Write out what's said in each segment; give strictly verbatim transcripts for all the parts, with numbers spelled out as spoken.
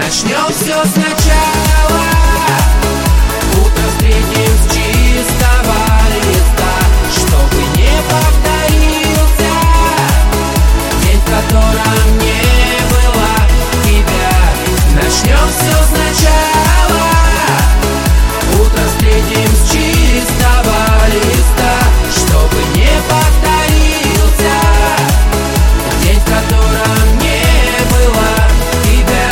Начнем все сначала. Утро встретим с чистого листа, чтобы не повторился день, в котором не было тебя. Начнем все сначала. Утро встретим с чистого листа, чтобы не повторился день, в котором не было тебя.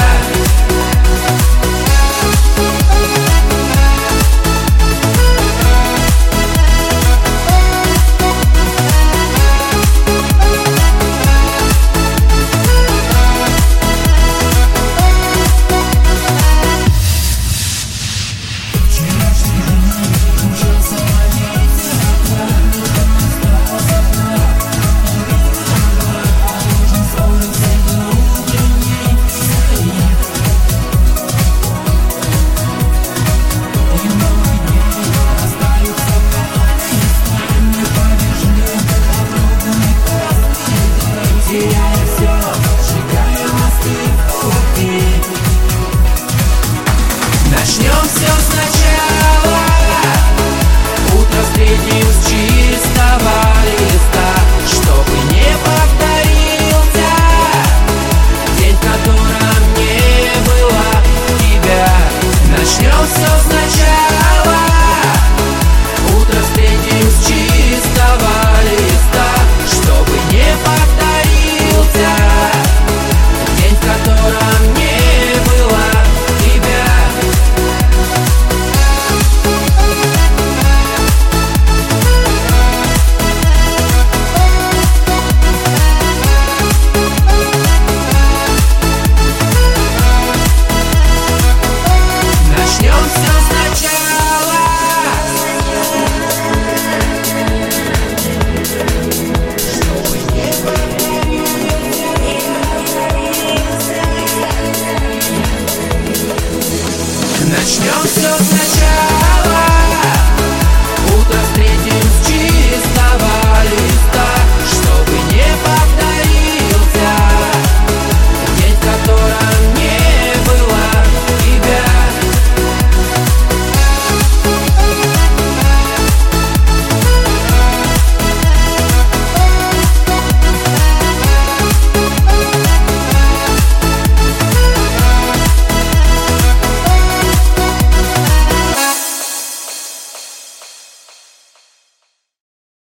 Начнем все сначала. Утро встретим с чистого листа, чтобы не повторился день, в котором не было тебя. Начнем все сначала. Утро встретим с чистого листа, чтобы не повторился день, в котором не было тебя. Начнем все сначала. Чтобы не повторился. Начнем все сначала. Утро встретим